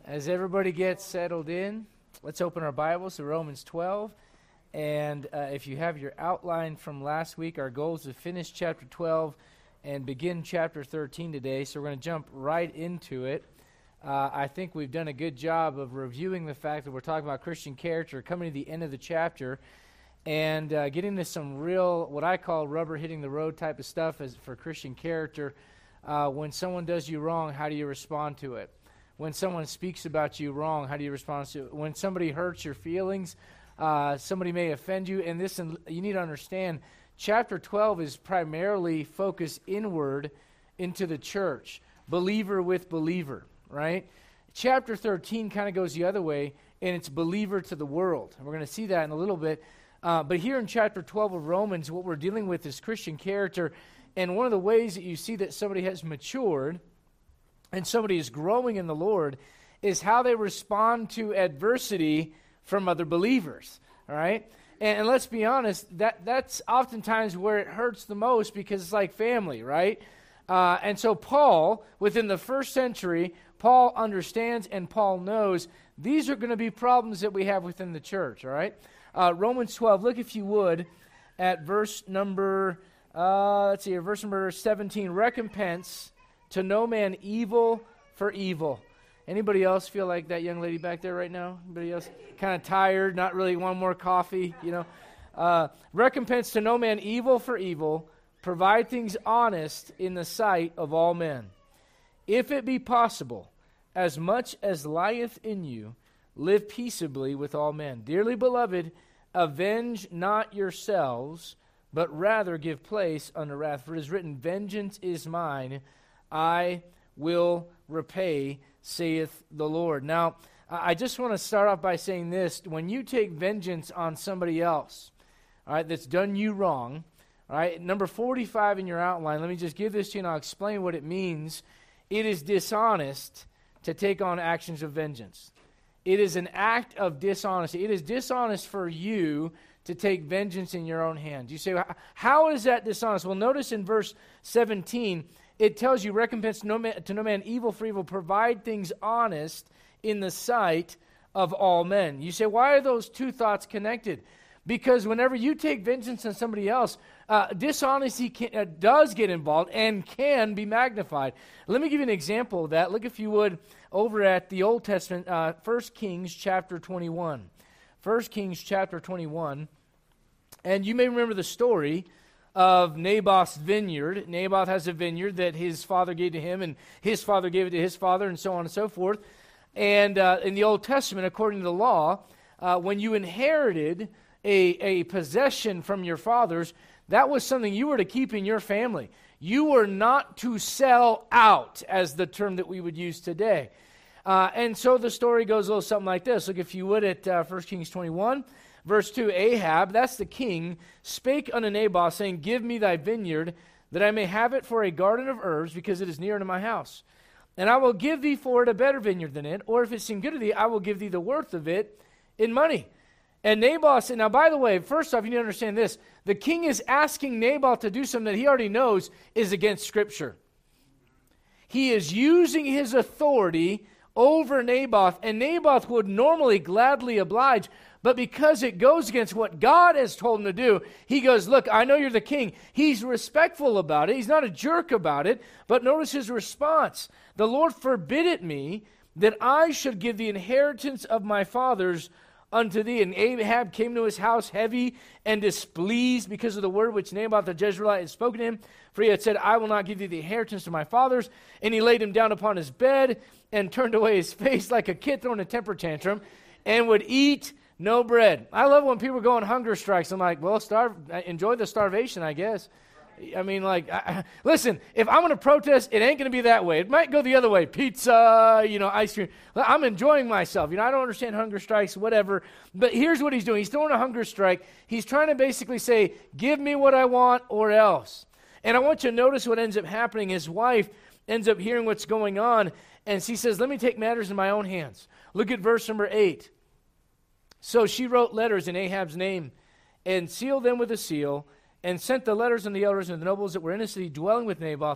As everybody gets settled in, let's open our Bibles to Romans 12. And if you have your outline from last week, our goal is to finish chapter 12 and begin chapter 13 today. So we're going to jump right into it. I think we've done a good job of reviewing the fact that we're talking about Christian character, coming to the end of the chapter, and getting to some real, what I call rubber hitting the road type of stuff as for Christian character. When someone does you wrong, how do you respond to it? When someone speaks about you wrong, how do you respond to it? When somebody hurts your feelings, somebody may offend you. And this, you need to understand, chapter 12 is primarily focused inward into the church, believer with believer, right? Chapter 13 kind of goes the other way, and it's believer to the world. And we're going to see that in a little bit. But here in chapter 12 of Romans, what we're dealing with is Christian character. And one of the ways that you see that somebody has matured and somebody is growing in the Lord is how they respond to adversity from other believers, all right? And let's be honest, that's oftentimes where it hurts the most because it's like family, right? And so Paul, within the first century, Paul understands and Paul knows these are going to be problems that we have within the church, all right? Romans 12, look if you would at verse number, verse number 17, recompense to no man evil for evil. Anybody else feel like that young lady back there right now? Anybody else kind of tired, not really want more coffee, you know? Recompense to no man evil for evil, provide things honest in the sight of all men. If it be possible, as much as lieth in you, live peaceably with all men. Dearly beloved, avenge not yourselves, but rather give place unto wrath. For it is written, vengeance is mine, I will repay, saith the Lord. Now, I just want to start off by saying this. When you take vengeance on somebody else, all right, that's done you wrong, all right, number 45 in your outline, let me just give this to you and I'll explain what it means. It is dishonest to take on actions of vengeance. It is an act of dishonesty. It is dishonest for you to take vengeance in your own hands. You say, how is that dishonest? Well, notice in verse 17, it tells you, recompense to no man evil for evil, provide things honest in the sight of all men. You say, why are those two thoughts connected? Because whenever you take vengeance on somebody else, dishonesty does get involved and can be magnified. Let me give you an example of that. Look, if you would, over at the Old Testament, 1 Kings chapter 21. 1 Kings chapter 21. And you may remember the story of Naboth's vineyard. Naboth has a vineyard that his father gave to him, and his father gave it to his father, and so on and so forth. And in the Old Testament, according to the law, when you inherited a possession from your fathers, that was something you were to keep in your family. You were not to sell out, as the term that we would use today. And so the story goes a little something like this. Look, if you would, at 1 Kings 21, verse 2, Ahab, that's the king, spake unto Naboth, saying, give me thy vineyard, that I may have it for a garden of herbs, because it is near unto my house. And I will give thee for it a better vineyard than it, or if it seem good to thee, I will give thee the worth of it in money. And Naboth said, now by the way, first off, you need to understand this. The king is asking Naboth to do something that he already knows is against Scripture. He is using his authority over Naboth, and Naboth would normally gladly oblige, but because it goes against what God has told him to do, he goes, look, I know you're the king. He's respectful about it. He's not a jerk about it, but notice his response. The Lord forbid it me that I should give the inheritance of my fathers unto thee. And Ahab came to his house heavy and displeased because of the word which Naboth the Jezreelite had spoken to him. For he had said, I will not give thee the inheritance of my fathers. And he laid him down upon his bed and turned away his face like a kid throwing a temper tantrum and would eat no bread. I love when people go on hunger strikes. I'm like, well, enjoy the starvation, I guess. I mean, like, listen, if I'm going to protest, it ain't going to be that way. It might go the other way. Pizza, ice cream. I'm enjoying myself. I don't understand hunger strikes, whatever. But here's what he's doing. He's throwing a hunger strike. He's trying to basically say, give me what I want or else. And I want you to notice what ends up happening. His wife ends up hearing what's going on, and she says, let me take matters in my own hands. Look at verse number 8. So she wrote letters in Ahab's name and sealed them with a seal, and sent the letters and the elders and the nobles that were in the city dwelling with Naboth,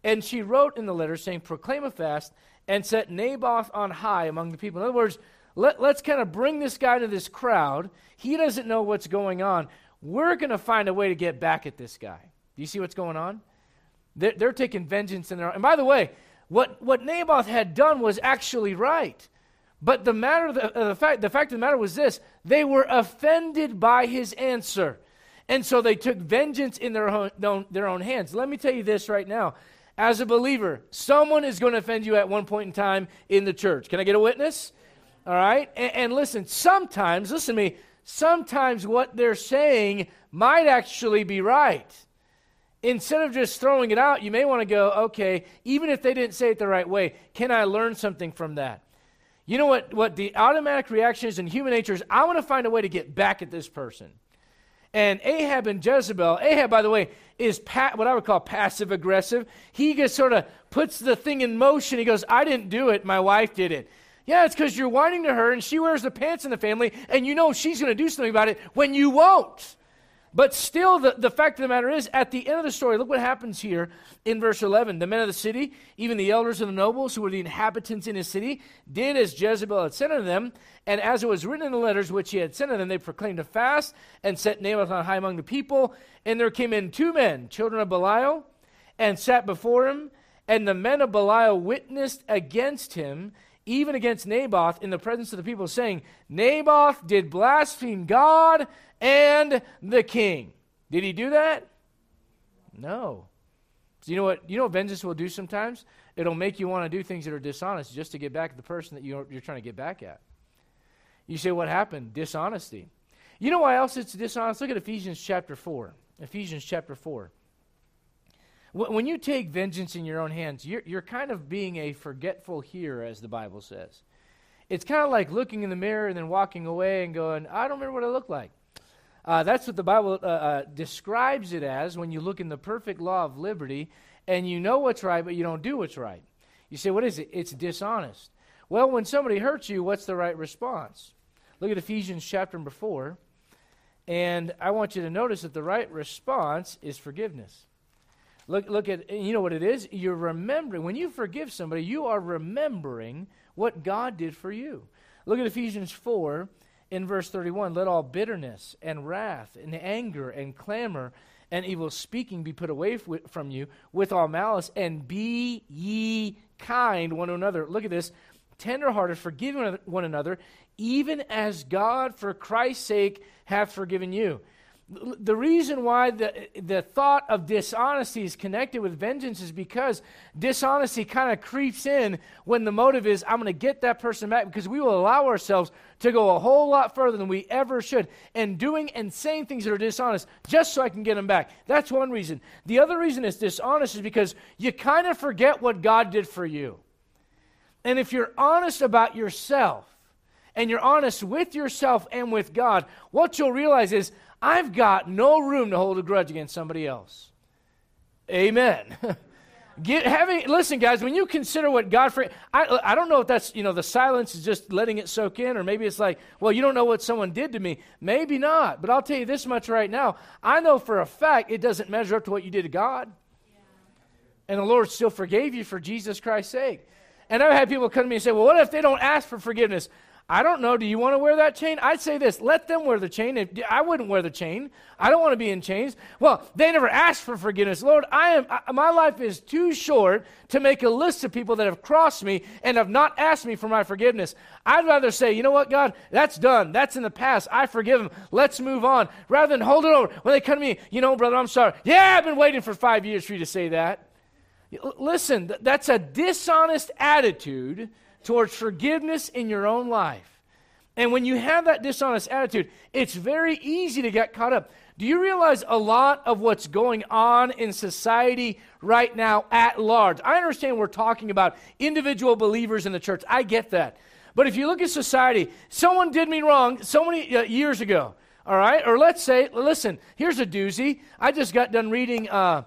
And she wrote in the letter saying, proclaim a fast and set Naboth on high among the people. In other words, let's kind of bring this guy to this crowd. He doesn't know what's going on. We're going to find a way to get back at this guy. Do you see what's going on? They're taking vengeance in their own. And by the way, what Naboth had done was actually right. But the fact of the matter was this: they were offended by his answer. And so they took vengeance in their own hands. Let me tell you this right now. As a believer, someone is going to offend you at one point in time in the church. Can I get a witness? All right? And listen, sometimes, listen to me, sometimes what they're saying might actually be right. Instead of just throwing it out, you may want to go, okay, even if they didn't say it the right way, can I learn something from that? You know what the automatic reaction is in human nature is, I want to find a way to get back at this person. And Ahab and Jezebel, Ahab, by the way, is what I would call passive-aggressive. He just sort of puts the thing in motion. He goes, I didn't do it, my wife did it. Yeah, it's because you're whining to her, and she wears the pants in the family, and you know she's going to do something about it when you won't. But still, the fact of the matter is, at the end of the story, look what happens here in verse 11. The men of the city, even the elders and the nobles, who were the inhabitants in his city, did as Jezebel had sent unto them. And as it was written in the letters which he had sent unto them, they proclaimed a fast and set Naboth on high among the people. And there came in 2 men, children of Belial, and sat before him. And the men of Belial witnessed against him, even against Naboth, in the presence of the people, saying, Naboth did blaspheme God and the king. Did he do that? No. So you know what vengeance will do sometimes? It'll make you want to do things that are dishonest just to get back at the person that you're trying to get back at. You say, what happened? Dishonesty. You know why else it's dishonest? Look at Ephesians chapter 4. Ephesians chapter 4. When you take vengeance in your own hands, you're kind of being a forgetful hearer, as the Bible says. It's kind of like looking in the mirror and then walking away and going, I don't remember what I look like. That's what the Bible describes it as when you look in the perfect law of liberty and you know what's right, but you don't do what's right. You say, what is it? It's dishonest. Well, when somebody hurts you, what's the right response? Look at Ephesians chapter number 4, and I want you to notice that the right response is forgiveness. Look at, you know what it is? You're remembering. When you forgive somebody, you are remembering what God did for you. Look at Ephesians 4 in verse 31. Let all bitterness and wrath and anger and clamor and evil speaking be put away from you with all malice, and be ye kind one to another. Look at this. Tenderhearted, forgiving one another, even as God for Christ's sake hath forgiven you. The reason why the thought of dishonesty is connected with vengeance is because dishonesty kind of creeps in when the motive is, I'm going to get that person back, because we will allow ourselves to go a whole lot further than we ever should, and doing and saying things that are dishonest just so I can get them back. That's one reason. The other reason it's dishonest is because you kind of forget what God did for you. And if you're honest about yourself, and you're honest with yourself and with God, what you'll realize is, I've got no room to hold a grudge against somebody else. Amen. Listen, guys, when you consider what God I don't know if that's, the silence is just letting it soak in, or maybe it's like, well, you don't know what someone did to me. Maybe not, but I'll tell you this much right now. I know for a fact it doesn't measure up to what you did to God. Yeah. And the Lord still forgave you for Jesus Christ's sake. And I've had people come to me and say, well, what if they don't ask for forgiveness? I don't know. Do you want to wear that chain? I'd say this. Let them wear the chain. I wouldn't wear the chain. I don't want to be in chains. Well, they never asked for forgiveness. Lord, my life is too short to make a list of people that have crossed me and have not asked me for my forgiveness. I'd rather say, you know what, God? That's done. That's in the past. I forgive them. Let's move on. Rather than hold it over. When they come to me, brother, I'm sorry. Yeah, I've been waiting for 5 years for you to say that. Listen, that's a dishonest attitude towards forgiveness in your own life. And when you have that dishonest attitude, it's very easy to get caught up. Do you realize a lot of what's going on in society right now at large? I understand we're talking about individual believers in the church. I get that. But if you look at society, someone did me wrong so many years ago, all right? Or let's say, listen, here's a doozy. I just got done reading,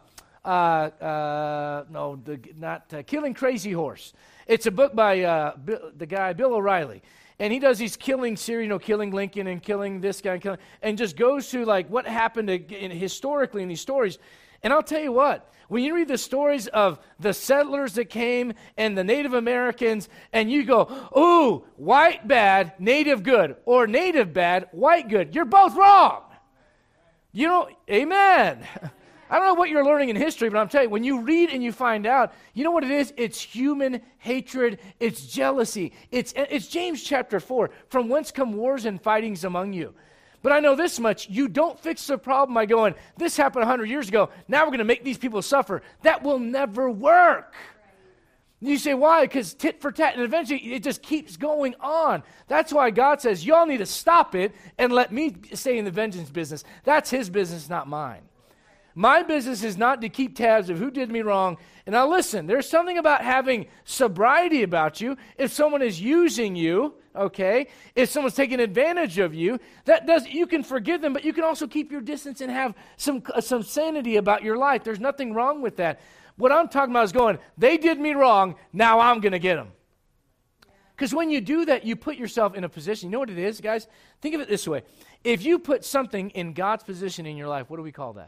Killing Crazy Horse. It's a book by the guy, Bill O'Reilly. And he does these killing series, killing Lincoln and killing this guy, and just goes through like what happened historically in these stories. And I'll tell you what, when you read the stories of the settlers that came and the Native Americans, and you go, ooh, white bad, native good, or native bad, white good, you're both wrong. You know, amen. I don't know what you're learning in history, but I'm telling you, when you read and you find out, you know what it is? It's human hatred. It's jealousy. It's James chapter 4. From whence come wars and fightings among you? But I know this much. You don't fix the problem by going, this happened 100 years ago. Now we're going to make these people suffer. That will never work. You say, why? Because tit for tat, and eventually it just keeps going on. That's why God says, y'all need to stop it and let me stay in the vengeance business. That's his business, not mine. My business is not to keep tabs of who did me wrong. And now listen, there's something about having sobriety about you. If someone is using you, okay, if someone's taking advantage of you, you can forgive them, but you can also keep your distance and have some sanity about your life. There's nothing wrong with that. What I'm talking about is going, they did me wrong, now I'm going to get them. Because when you do that, you put yourself in a position. You know what it is, guys? Think of it this way. If you put something in God's position in your life, what do we call that?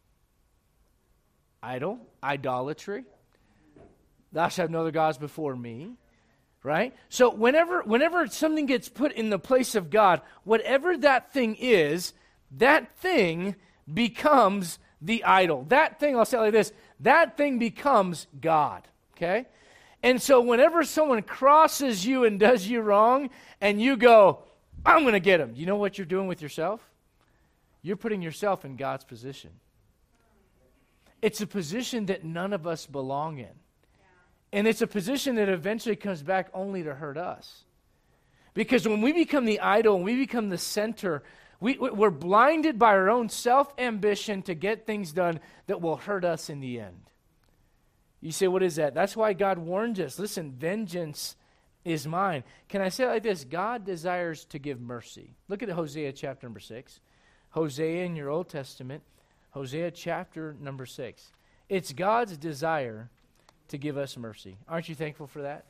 Idol, idolatry. Thou shalt have no other gods before me, right? So whenever something gets put in the place of God, whatever that thing is, that thing becomes the idol. That thing, I'll say it like this, that thing becomes God, okay? And so whenever someone crosses you and does you wrong, and you go, I'm going to get him, you know what you're doing with yourself? You're putting yourself in God's position. It's a position that none of us belong in. Yeah. And it's a position that eventually comes back only to hurt us. Because when we become the idol, when we become the center, we're blinded by our own self-ambition to get things done that will hurt us in the end. You say, what is that? That's why God warned us. Listen, vengeance is mine. Can I say it like this? God desires to give mercy. Look at Hosea chapter number 6. Hosea in your Old Testament. Hosea chapter number 6. It's God's desire to give us mercy. Aren't you thankful for that?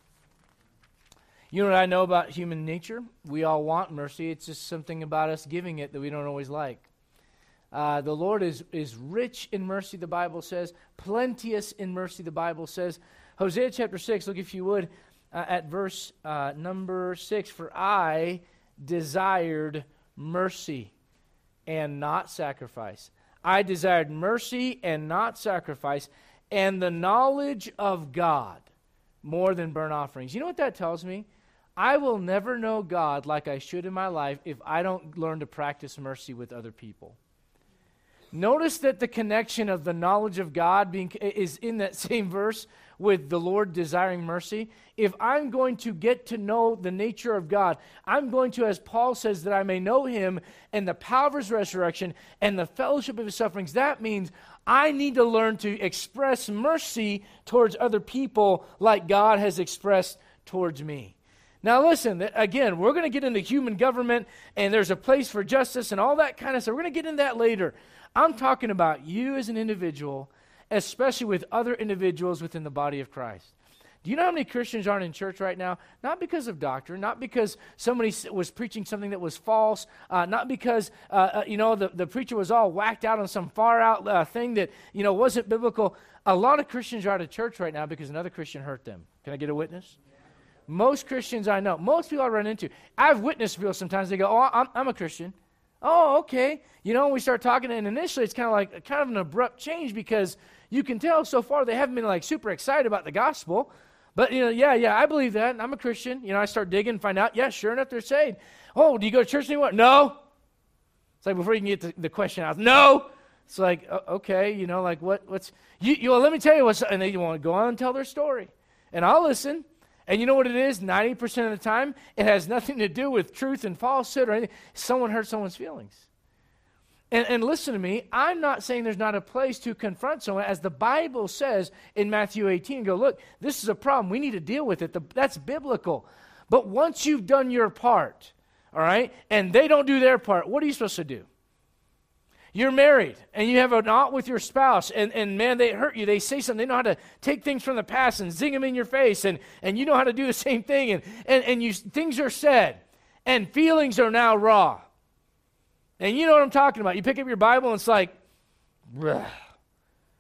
You know what I know about human nature? We all want mercy. It's just something about us giving it that we don't always like. The Lord is rich in mercy, the Bible says. Plenteous in mercy, the Bible says. Hosea chapter 6, look if you would at verse number 6. For I desired mercy and not sacrifice. I desired mercy and not sacrifice, and the knowledge of God more than burnt offerings. You know what that tells me? I will never know God like I should in my life if I don't learn to practice mercy with other people. Notice that the connection of the knowledge of God is in that same verse with the Lord desiring mercy. If I'm going to get to know the nature of God, I'm going to, as Paul says, that I may know him and the power of his resurrection and the fellowship of his sufferings. That means I need to learn to express mercy towards other people like God has expressed towards me. Now listen, again, we're going to get into human government and there's a place for justice and all that kind of stuff. We're going to get into that later. I'm talking about you as an individual, especially with other individuals within the body of Christ. Do you know how many Christians aren't in church right now? Not because of doctrine, not because somebody was preaching something that was false, not because, the preacher was all whacked out on some far-out thing that, wasn't biblical. A lot of Christians are out of church right now because another Christian hurt them. Can I get a witness? Most Christians I know, most people I run into, I've witnessed people sometimes, they go, oh, I'm a Christian. Oh, okay. We start talking, and initially it's kind of an abrupt change because you can tell so far they haven't been super excited about the gospel. But, yeah, I believe that. I'm a Christian. I start digging and find out, yeah, sure enough, they're saved. Oh, do you go to church anymore? No. It's like before you can get the question out, no. It's like, okay, what's, let me tell you what's, and they want to go on and tell their story. And I'll listen. And you know what it is? 90% of the time, it has nothing to do with truth and falsehood or anything. Someone hurt someone's feelings. And listen to me, I'm not saying there's not a place to confront someone, as the Bible says in Matthew 18, go, look, this is a problem. We need to deal with it. That's biblical. But once you've done your part, all right, and they don't do their part, what are you supposed to do? You're married, and you have an ought with your spouse, and man, they hurt you. They say something. They know how to take things from the past and zing them in your face, and you know how to do the same thing, and things are said, and feelings are now raw. And you know what I'm talking about. You pick up your Bible, and it's like, bleh.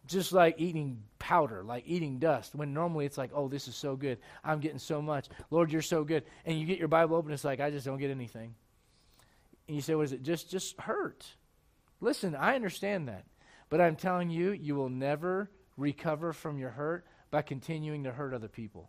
just like eating powder, like eating dust, when normally it's like, oh, this is so good. I'm getting so much. Lord, you're so good. And you get your Bible open, it's like, I just don't get anything. And you say, what is it? Just hurt. Listen, I understand that. But I'm telling you, you will never recover from your hurt by continuing to hurt other people.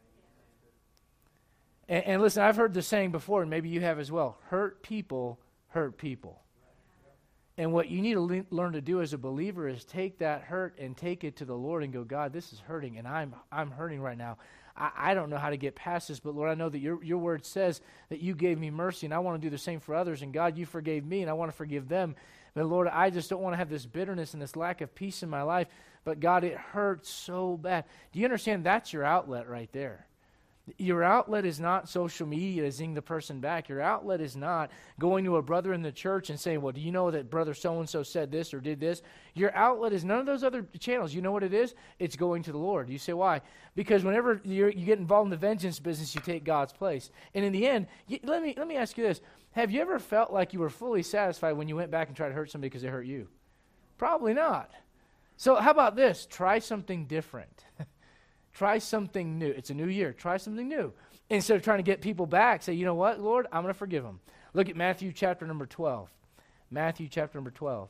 And listen, I've heard the saying before, and maybe you have as well. Hurt people hurt people. And what you need to learn to do as a believer is take that hurt and take it to the Lord and go, God, this is hurting, and I'm hurting right now. I don't know how to get past this, but Lord, I know that your word says that you gave me mercy, and I want to do the same for others. And God, you forgave me, and I want to forgive them. But Lord, I just don't want to have this bitterness and this lack of peace in my life. But God, it hurts so bad. Do you understand? That's your outlet right there. Your outlet is not social media zing the person back. Your outlet is not going to a brother in the church and saying, well, do you know that brother so-and-so said this or did this? Your outlet is none of those other channels. You know what it is? It's going to the Lord. You say, why? Because whenever you get involved in the vengeance business, you take God's place. And in the end, let me ask you this. Have you ever felt like you were fully satisfied when you went back and tried to hurt somebody because they hurt you? Probably not. So how about this? Try something different. Try something new. It's a new year. Try something new. Instead of trying to get people back, say, you know what, Lord, I'm going to forgive them. Look at Matthew chapter number 12. Matthew chapter number 12.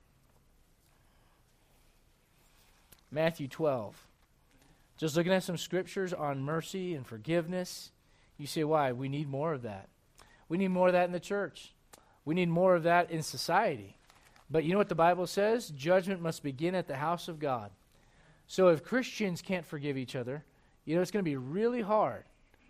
Matthew 12. Just looking at some scriptures on mercy and forgiveness. You say, why? We need more of that. We need more of that in the church. We need more of that in society. But you know what the Bible says? Judgment must begin at the house of God. So if Christians can't forgive each other, you know, it's going to be really hard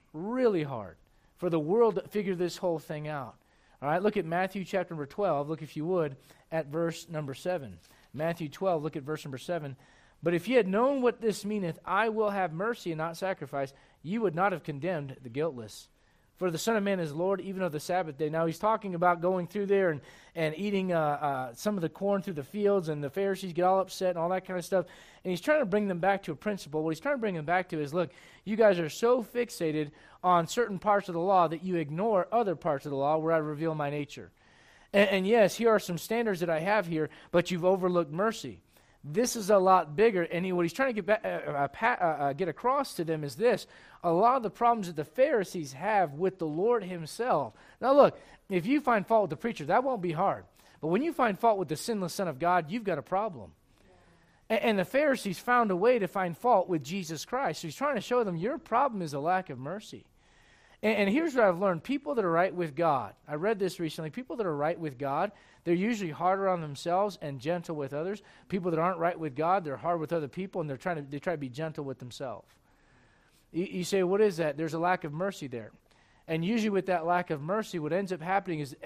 for the world to figure this whole thing out. All right, look at Matthew chapter number 12. Look, if you would, at verse number 7. Matthew 12, look at verse number 7. But if ye had known what this meaneth, I will have mercy and not sacrifice, ye would not have condemned the guiltless. For the Son of Man is Lord even of the Sabbath day. Now he's talking about going through there and eating some of the corn through the fields, and the Pharisees get all upset and all that kind of stuff. And he's trying to bring them back to a principle. What he's trying to bring them back to is, look, you guys are so fixated on certain parts of the law that you ignore other parts of the law where I reveal my nature. And yes, here are some standards that I have here, but you've overlooked mercy. This is a lot bigger, and what he's trying to get across to them is this. A lot of the problems that the Pharisees have with the Lord himself. Now look, if you find fault with the preacher, that won't be hard. But when you find fault with the sinless Son of God, you've got a problem. And the Pharisees found a way to find fault with Jesus Christ. So he's trying to show them your problem is a lack of mercy. And here's what I've learned. People that are right with God, I read this recently, people that are right with God, they're usually harder on themselves and gentle with others. People that aren't right with God, they're hard with other people, and they try to be gentle with themselves. You say, what is that? There's a lack of mercy there. And usually with that lack of mercy, what ends up happening is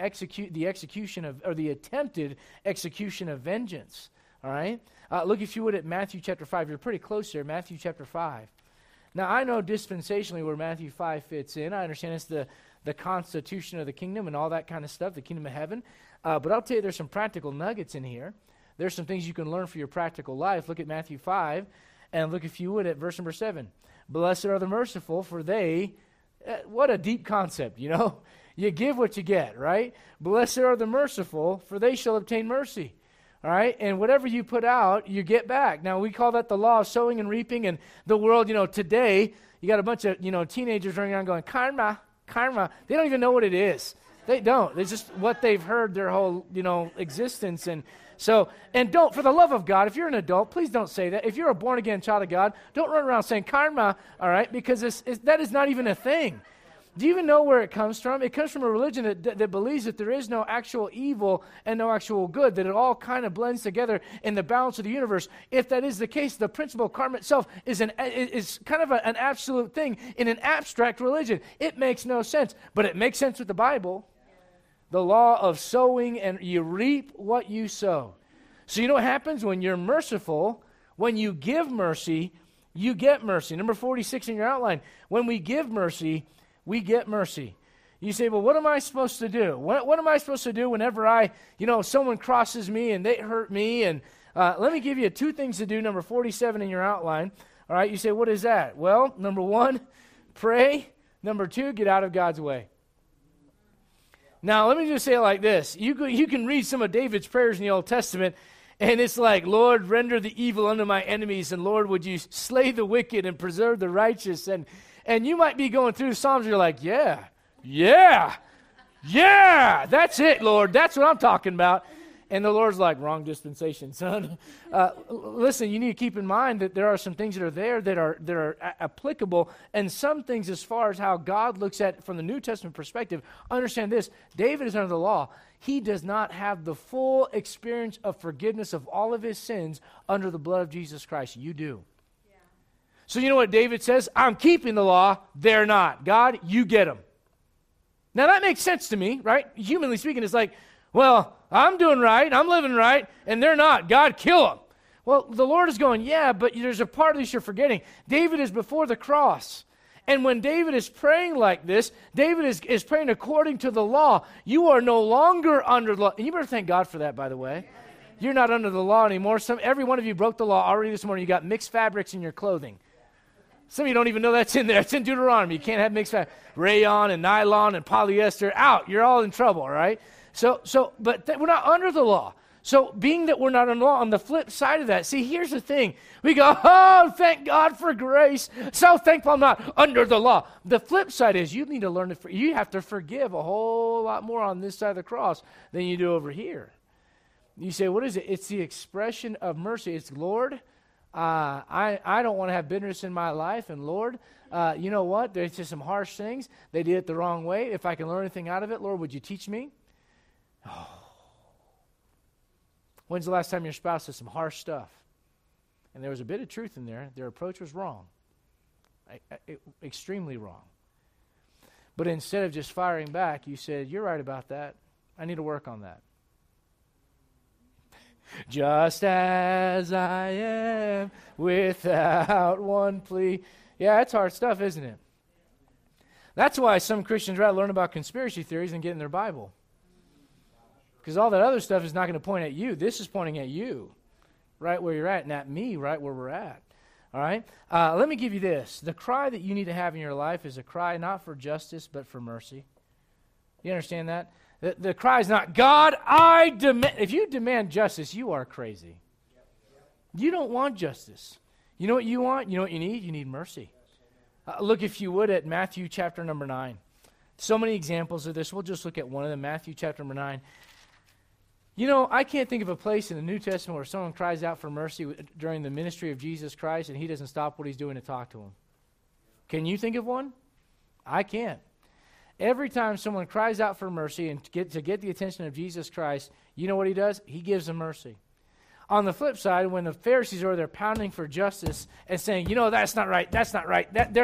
the attempted execution of vengeance. All right? Look, if you would, at Matthew chapter 5. You're pretty close there, Matthew chapter 5. Now, I know dispensationally where Matthew 5 fits in. I understand it's the constitution of the kingdom and all that kind of stuff, the kingdom of heaven. But I'll tell you, there's some practical nuggets in here. There's some things you can learn for your practical life. Look at Matthew 5, and look, if you would, at verse number 7. Blessed are the merciful, for they... what a deep concept, you know? You give what you get, right? Blessed are the merciful, for they shall obtain mercy. All right? And whatever you put out, you get back. Now, we call that the law of sowing and reaping. And the world, today, you got a bunch of, teenagers running around going, karma, karma. They don't even know what it is. They don't. It's just what they've heard their whole, existence. And so, and don't, for the love of God, if you're an adult, please don't say that. If you're a born-again child of God, don't run around saying karma, all right? Because that is not even a thing. Do you even know where it comes from? It comes from a religion that believes that there is no actual evil and no actual good, that it all kind of blends together in the balance of the universe. If that is the case, the principle of karma itself is kind of an absolute thing in an abstract religion. It makes no sense, but it makes sense with the Bible. The law of sowing, and you reap what you sow. So you know what happens when you're merciful? When you give mercy, you get mercy. Number 46 in your outline. When we give mercy, we get mercy. You say, well, what am I supposed to do? What am I supposed to do whenever someone crosses me and they hurt me? And let me give you 2 things to do, number 47 in your outline. All right, you say, what is that? Well, number 1, pray. Number 2, get out of God's way. Now, let me just say it like this. You can read some of David's prayers in the Old Testament, And it's like, Lord, render the evil unto my enemies, and Lord, would you slay the wicked and preserve the righteous? And you might be going through Psalms, you're like, yeah, that's it, Lord. That's what I'm talking about. And the Lord's like, wrong dispensation, son. Listen, you need to keep in mind that there are some things that are there that are applicable, and some things as far as how God looks at from the New Testament perspective. Understand this, David is under the law. He does not have the full experience of forgiveness of all of his sins under the blood of Jesus Christ. You do. Yeah. So you know what David says? I'm keeping the law, they're not. God, you get them. Now that makes sense to me, right? Humanly speaking, it's like, well, I'm doing right, I'm living right, and they're not. God, kill them. Well, the Lord is going, yeah, but there's a part of this you're forgetting. David is before the cross. And when David is praying like this, David is praying according to the law. You are no longer under the law. And you better thank God for that, by the way. You're not under the law anymore. Every one of you broke the law already this morning. You got mixed fabrics in your clothing. Some of you don't even know that's in there. It's in Deuteronomy. You can't have mixed fabric. Rayon and nylon and polyester. Out. You're all in trouble, all right? But we're not under the law. So being that we're not under the law, on the flip side of that, see, here's the thing. We go, oh, thank God for grace. So thankful I'm not under the law. The flip side is you need to learn you have to forgive a whole lot more on this side of the cross than you do over here. You say, what is it? It's the expression of mercy. It's, Lord, I don't want to have bitterness in my life. And Lord, you know what? There's just some harsh things. They did it the wrong way. If I can learn anything out of it, Lord, would you teach me? Oh. When's the last time your spouse said some harsh stuff? And there was a bit of truth in there. Their approach was wrong. Extremely wrong. But instead of just firing back, you said, you're right about that. I need to work on that. Just as I am, without one plea. Yeah, that's hard stuff, isn't it? That's why some Christians rather learn about conspiracy theories than get in their Bible. Because all that other stuff is not going to point at you. This is pointing at you, right where you're at, and at me, right where we're at. All right? Let me give you this. The cry that you need to have in your life is a cry not for justice, but for mercy. You understand that? The cry is not, God, I demand. If you demand justice, you are crazy. You don't want justice. You know what you want? You know what you need? You need mercy. Look, if you would, at Matthew chapter number 9. So many examples of this. We'll just look at one of them, Matthew chapter number 9. You know, I can't think of a place in the New Testament where someone cries out for mercy during the ministry of Jesus Christ and he doesn't stop what he's doing to talk to him. Can you think of one? I can't. Every time someone cries out for mercy and to get the attention of Jesus Christ, you know what he does? He gives them mercy. On the flip side, when the Pharisees are there pounding for justice and saying, you know, that's not right, they're not right, they're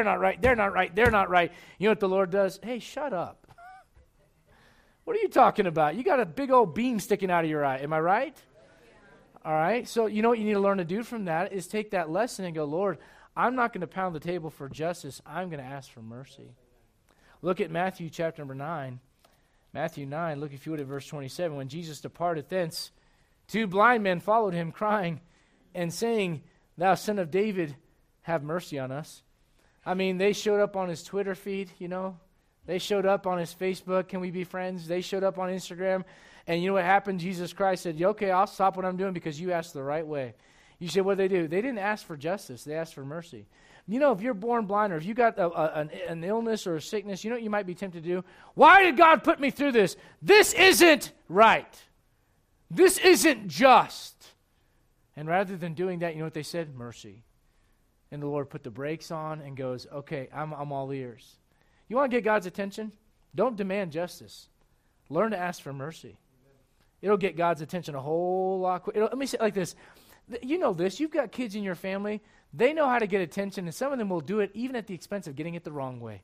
not right, you know what the Lord does? Hey, shut up. What are you talking about? You got a big old beam sticking out of your eye. Am I right? Yeah. All right. So you know what you need to learn to do from that is take that lesson and go, Lord, I'm not going to pound the table for justice. I'm going to ask for mercy. Look at Matthew chapter number 9. Matthew 9, look if you would at verse 27. When Jesus departed thence, 2 blind men followed him, crying and saying, Thou son of David, have mercy on us. I mean, they showed up on his Twitter feed, you know. They showed up on his Facebook, can we be friends? They showed up on Instagram. And you know what happened? Jesus Christ said, okay, I'll stop what I'm doing because you asked the right way. You say, what did they do? They didn't ask for justice. They asked for mercy. You know, if you're born blind or if you got an illness or a sickness, you know what you might be tempted to do? Why did God put me through this? This isn't right. This isn't just. And rather than doing that, you know what they said? Mercy. And the Lord put the brakes on and goes, okay, I'm all ears. You want to get God's attention? Don't demand justice. Learn to ask for mercy. It'll get God's attention a whole lot quicker. Let me say it like this. You know this. You've got kids in your family. They know how to get attention, and some of them will do it even at the expense of getting it the wrong way.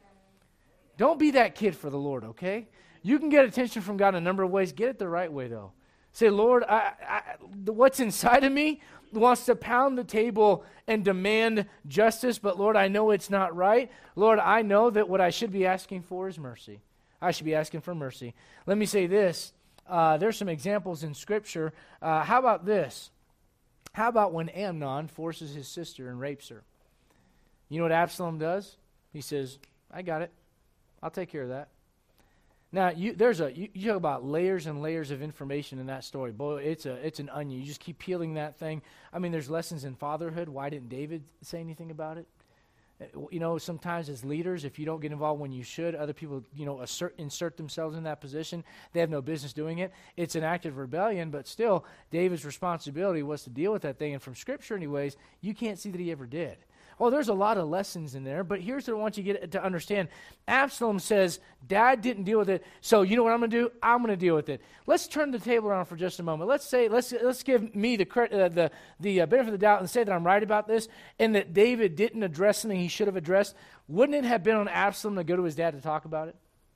Don't be that kid for the Lord, okay? You can get attention from God in a number of ways. Get it the right way, though. Say, Lord, what's inside of me wants to pound the table and demand justice, but Lord, I know it's not right. Lord, I know that what I should be asking for is mercy. I should be asking for mercy. Let me say this. There's some examples in Scripture. How about this? How about when Amnon forces his sister and rapes her? You know what Absalom does? He says, I got it. I'll take care of that. Now, you talk about layers and layers of information in that story. Boy, it's an onion. You just keep peeling that thing. I mean, there's lessons in fatherhood. Why didn't David say anything about it? Sometimes as leaders, if you don't get involved when you should, other people, insert themselves in that position. They have no business doing it. It's an act of rebellion, but still, David's responsibility was to deal with that thing. And from Scripture, anyways, you can't see that he ever did. Well, there's a lot of lessons in there, but here's what I want you to understand. Absalom says, Dad didn't deal with it, so you know what I'm going to do? I'm going to deal with it. Let's turn the table around for just a moment. Let's give me the benefit of the doubt and say that I'm right about this, and that David didn't address something he should have addressed. Wouldn't it have been on Absalom to go to his dad to talk about it?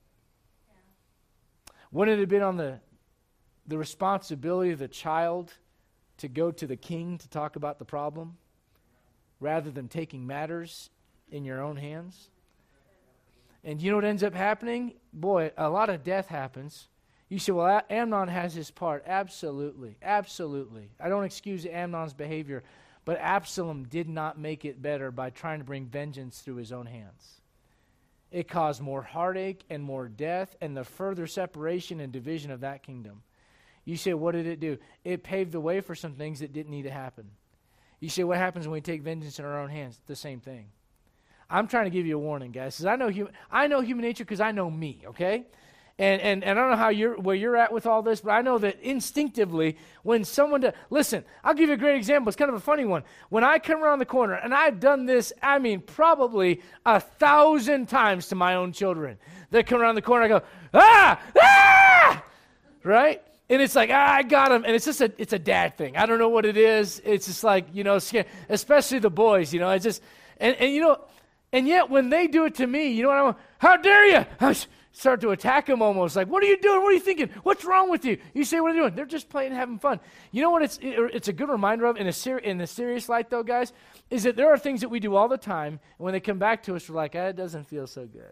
Yeah. Wouldn't it have been on the responsibility of the child to go to the king to talk about the problem, rather than taking matters in your own hands? And you know what ends up happening? Boy, a lot of death happens. You say, well, Amnon has his part. Absolutely. Absolutely. I don't excuse Amnon's behavior, but Absalom did not make it better by trying to bring vengeance through his own hands. It caused more heartache and more death and the further separation and division of that kingdom. You say, what did it do? It paved the way for some things that didn't need to happen. You say, what happens when we take vengeance in our own hands? The same thing. I'm trying to give you a warning, guys, because I know human nature because I know me, okay? And I don't know where you're at with all this, but I know that instinctively when listen, I'll give you a great example. It's kind of a funny one. When I come around the corner, and I've done this, probably 1,000 times to my own children. They come around the corner, I go, ah, right? And it's like, I got him. And it's just it's a dad thing. I don't know what it is. It's just like, especially the boys, it's just, and yet when they do it to me, you know what I want? How dare you? I start to attack them almost. Like, what are you doing? What are you thinking? What's wrong with you? You say, what are they doing? They're just playing and having fun. You know what it's a good reminder of in the serious light though, guys, is that there are things that we do all the time. And when they come back to us, we're like, it doesn't feel so good.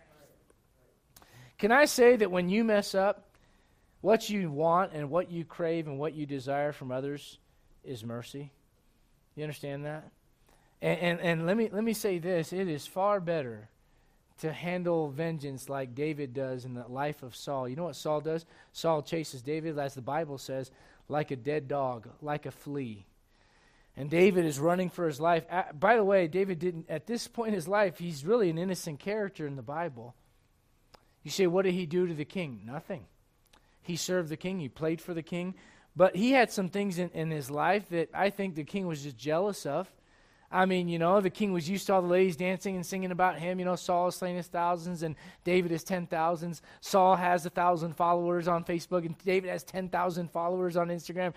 Can I say that when you mess up, what you want and what you crave and what you desire from others is mercy? You understand that? And let me say this. It is far better to handle vengeance like David does in the life of Saul. You know what Saul does? Saul chases David, as the Bible says, like a dead dog, like a flea. And David is running for his life. By the way, David didn't, at this point in his life, he's really an innocent character in the Bible. You say, what did he do to the king? Nothing. He served the king. He played for the king. But he had some things in his life that I think the king was just jealous of. The king was used to all the ladies dancing and singing about him. Saul has slain his thousands and David has 10,000s. Saul has 1,000 followers on Facebook and David has 10,000 followers on Instagram.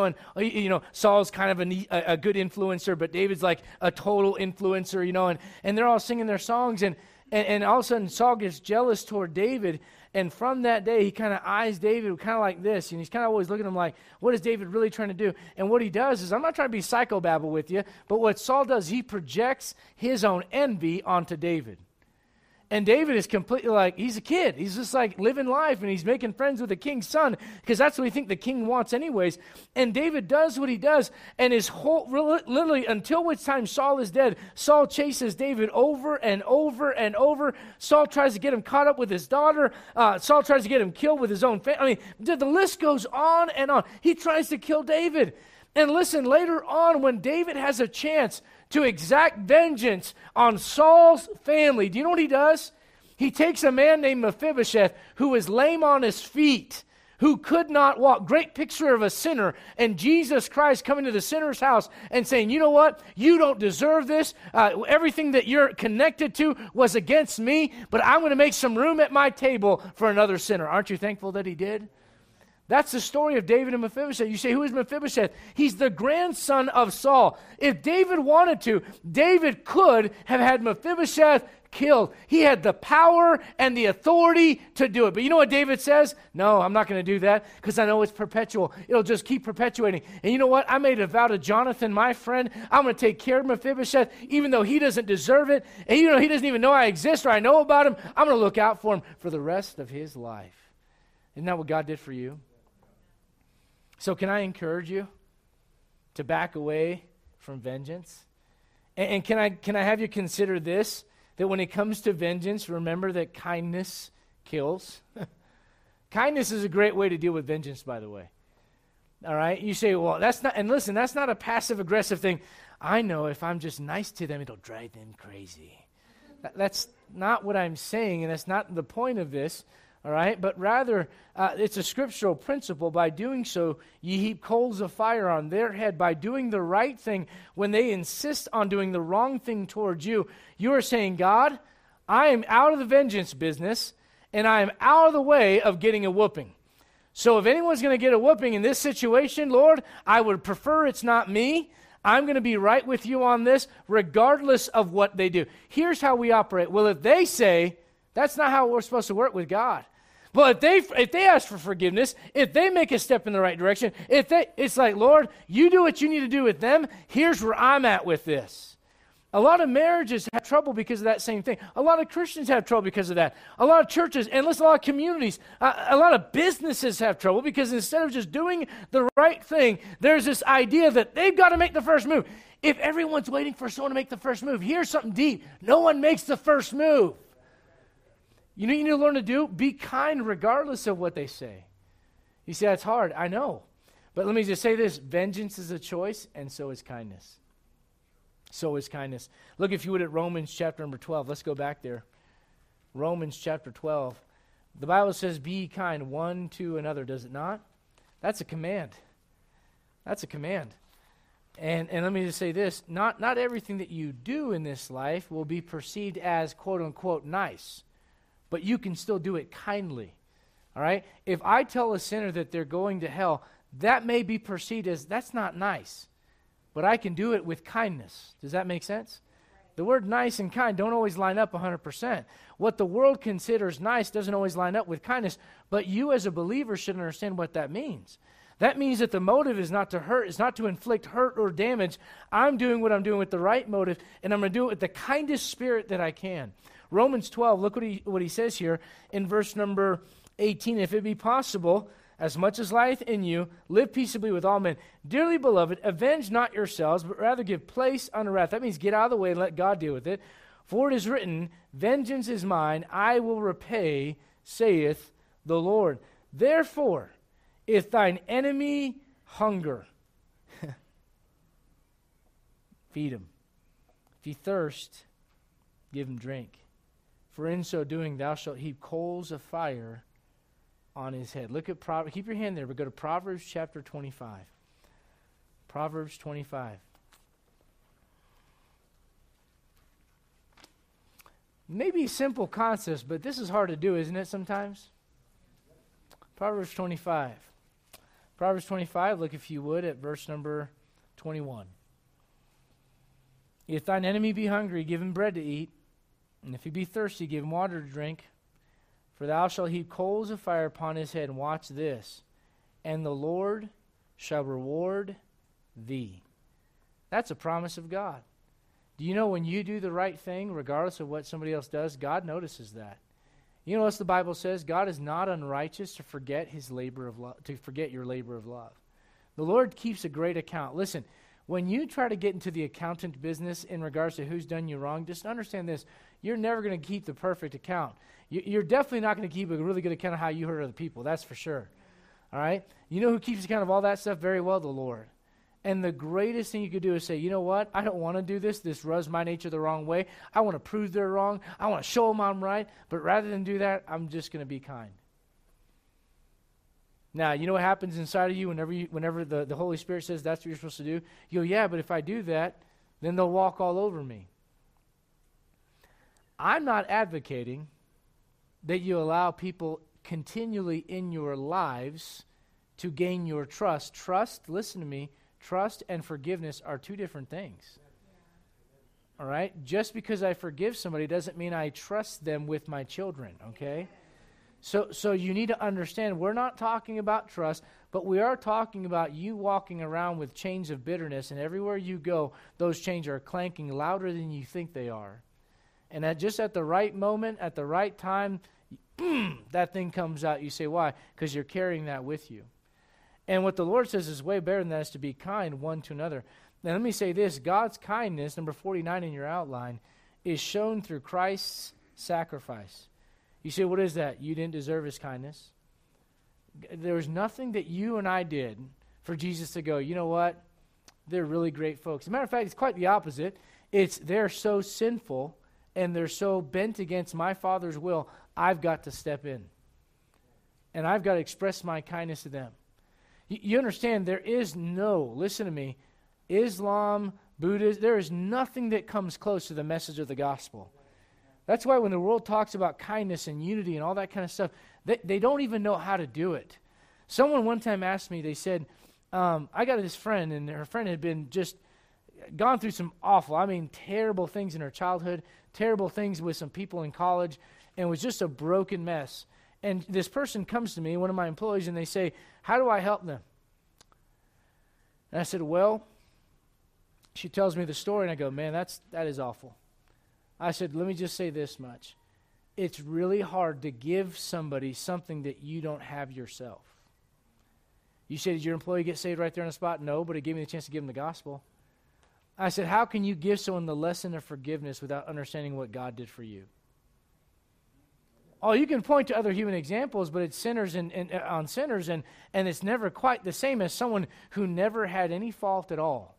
Saul's kind of a good influencer, but David's like a total influencer, and they're all singing their songs. And all of a sudden Saul gets jealous toward David. And from that day, he kind of eyes David kind of like this. And he's kind of always looking at him like, what is David really trying to do? And what he does is, I'm not trying to be psychobabble with you, but what Saul does, he projects his own envy onto David. And David is completely like, he's a kid. He's just like living life, and he's making friends with the king's son, because that's what we think the king wants anyways. And David does what he does, and his whole, literally until which time Saul is dead, Saul chases David over and over and over. Saul tries to get him caught up with his daughter. Saul tries to get him killed with his own family. The list goes on and on. He tries to kill David. And listen, later on when David has a chance to exact vengeance on Saul's family, do you know what he does? He takes a man named Mephibosheth who is lame on his feet, who could not walk. Great picture of a sinner, and Jesus Christ coming to the sinner's house and saying, you know what? You don't deserve this. Everything that you're connected to was against me, but I'm going to make some room at my table for another sinner. Aren't you thankful that he did? That's the story of David and Mephibosheth. You say, who is Mephibosheth? He's the grandson of Saul. If David wanted to, David could have had Mephibosheth killed. He had the power and the authority to do it. But you know what David says? No, I'm not going to do that because I know it's perpetual. It'll just keep perpetuating. And you know what? I made a vow to Jonathan, my friend. I'm going to take care of Mephibosheth even though he doesn't deserve it. And even though he doesn't even know I exist or I know about him, I'm going to look out for him for the rest of his life. Isn't that what God did for you? So can I encourage you to back away from vengeance? And can I have you consider this, that when it comes to vengeance, remember that kindness kills. Kindness is a great way to deal with vengeance, by the way. All right? You say, well, that's not, and listen, that's not a passive-aggressive thing. I know if I'm just nice to them, it'll drive them crazy. That's not what I'm saying, and that's not the point of this, all right? But rather, it's a scriptural principle. By doing so, ye heap coals of fire on their head. By doing the right thing, when they insist on doing the wrong thing towards you, you are saying, God, I am out of the vengeance business, and I am out of the way of getting a whooping. So if anyone's going to get a whooping in this situation, Lord, I would prefer it's not me. I'm going to be right with you on this, regardless of what they do. Here's how we operate. Well, if they say, that's not how we're supposed to work with God. Well, if they ask for forgiveness, if they make a step in the right direction, it's like, Lord, you do what you need to do with them. Here's where I'm at with this. A lot of marriages have trouble because of that same thing. A lot of Christians have trouble because of that. A lot of churches, and listen, a lot of communities, a lot of businesses have trouble because instead of just doing the right thing, there's this idea that they've got to make the first move. If everyone's waiting for someone to make the first move, here's something deep. No one makes the first move. You know what you need to learn to do? Be kind regardless of what they say. You say, that's hard. I know. But let me just say this. Vengeance is a choice, and so is kindness. So is kindness. Look, if you would, at Romans chapter number 12. Let's go back there. Romans chapter 12. The Bible says, be ye kind one to another, does it not? That's a command. That's a command. And let me just say this. Not everything that you do in this life will be perceived as, quote unquote, nice. But you can still do it kindly. All right? If I tell a sinner that they're going to hell, that may be perceived as, that's not nice. But I can do it with kindness. Does that make sense? The word nice and kind don't always line up 100%. What the world considers nice doesn't always line up with kindness, but you as a believer should understand what that means. That means that the motive is not to hurt, it's not to inflict hurt or damage. I'm doing what I'm doing with the right motive, and I'm going to do it with the kindest spirit that I can. Romans 12, look what he says here in verse number 18. If it be possible, as much as lieth in you, live peaceably with all men. Dearly beloved, avenge not yourselves, but rather give place unto wrath. That means get out of the way and let God deal with it. For it is written, vengeance is mine, I will repay, saith the Lord. Therefore, if thine enemy hunger, feed him. If he thirst, give him drink. For in so doing thou shalt heap coals of fire on his head. Look at Proverbs. Keep your hand there, but go to Proverbs chapter 25. Proverbs 25. Maybe simple concepts, but this is hard to do, isn't it, sometimes? Proverbs 25. Proverbs 25, look if you would at verse number 21. If thine enemy be hungry, give him bread to eat, and if he be thirsty, give him water to drink. For thou shalt heap coals of fire upon his head, and watch this, and the Lord shall reward thee. That's a promise of God. Do you know when you do the right thing, regardless of what somebody else does, God notices that. You know what the Bible says? God is not unrighteous to forget his labor of love, to forget your labor of love. The Lord keeps a great account. Listen, when you try to get into the accountant business in regards to who's done you wrong, just understand this. You're never going to keep the perfect account. You're definitely not going to keep a really good account of how you hurt other people. That's for sure. All right? You know who keeps account of all that stuff very well? The Lord. And the greatest thing you could do is say, you know what? I don't want to do this. This rubs my nature the wrong way. I want to prove they're wrong. I want to show them I'm right. But rather than do that, I'm just going to be kind. Now, you know what happens inside of you whenever the Holy Spirit says that's what you're supposed to do? You go, yeah, but if I do that, then they'll walk all over me. I'm not advocating that you allow people continually in your lives to gain your trust. Trust, listen to me, trust and forgiveness are two different things. All right? Just because I forgive somebody doesn't mean I trust them with my children, okay? So you need to understand, we're not talking about trust, but we are talking about you walking around with chains of bitterness, and everywhere you go, those chains are clanking louder than you think they are. And at the right moment, at the right time, that thing comes out. You say, why? Because you're carrying that with you. And what the Lord says is way better than that, is to be kind one to another. Now let me say this, God's kindness, number 49 in your outline, is shown through Christ's sacrifice. You say, what is that? You didn't deserve his kindness. There was nothing that you and I did for Jesus to go, you know what? They're really great folks. As a matter of fact, it's quite the opposite. It's they're so sinful and they're so bent against my Father's will, I've got to step in. And I've got to express my kindness to them. You understand, there is no, listen to me, Islam, Buddhism, there is nothing that comes close to the message of the gospel. That's why when the world talks about kindness and unity and all that kind of stuff, they don't even know how to do it. Someone one time asked me, they said, I got this friend, and her friend had been just gone through some awful, terrible things in her childhood, terrible things with some people in college, and was just a broken mess. And this person comes to me, one of my employees, and they say, how do I help them? And I said, well, she tells me the story, and I go, man, that is awful. I said, let me just say this much. It's really hard to give somebody something that you don't have yourself. You said, did your employee get saved right there on the spot? No, but it gave me the chance to give them the gospel. I said, how can you give someone the lesson of forgiveness without understanding what God did for you? Oh, you can point to other human examples, but it's sinners and on sinners, and it's never quite the same as someone who never had any fault at all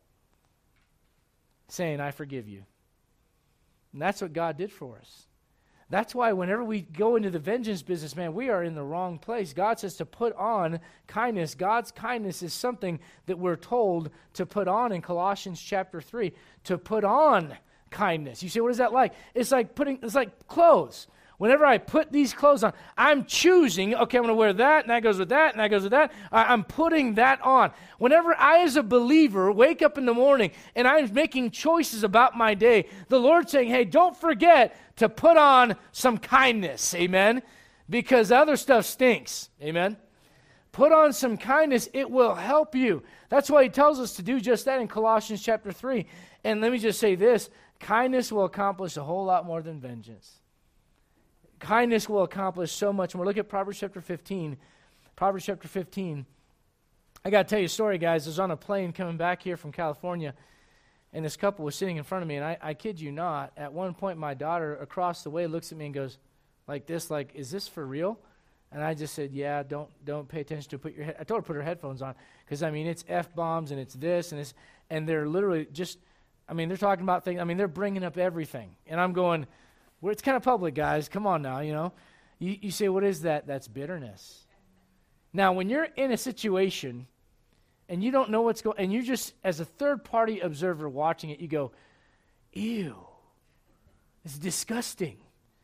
saying, I forgive you. And that's what God did for us. That's why whenever we go into the vengeance business, man, we are in the wrong place. God says to put on kindness. God's kindness is something that we're told to put on in Colossians chapter 3, to put on kindness. You say, what is that like? It's like clothes. Whenever I put these clothes on, I'm choosing, okay, I'm going to wear that, and that goes with that, and that goes with that. I'm putting that on. Whenever I, as a believer, wake up in the morning and I'm making choices about my day, the Lord's saying, hey, don't forget to put on some kindness, amen? Because other stuff stinks, amen? Put on some kindness, it will help you. That's why he tells us to do just that in Colossians chapter 3. And let me just say this, kindness will accomplish a whole lot more than vengeance. Kindness will accomplish so much more. Look at Proverbs chapter 15. Proverbs chapter 15. I got to tell you a story, guys. I was on a plane coming back here from California, and this couple was sitting in front of me, and I kid you not, at one point my daughter across the way looks at me and goes like this, like, is this for real? And I just said, yeah, don't pay attention to it. I told her to put her headphones on, because, it's F-bombs, and it's this, and this, and they're literally just, they're talking about things, they're bringing up everything. And I'm going, well, it's kind of public, guys. Come on now, You say, what is that? That's bitterness. Now, when you're in a situation and you don't know what's going on, and you just, as a third-party observer watching it, you go, ew, it's disgusting.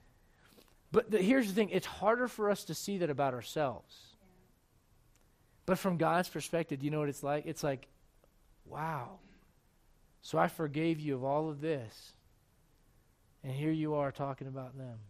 But here's the thing. It's harder for us to see that about ourselves. But from God's perspective, you know what it's like? It's like, wow. So I forgave you of all of this. And here you are talking about them.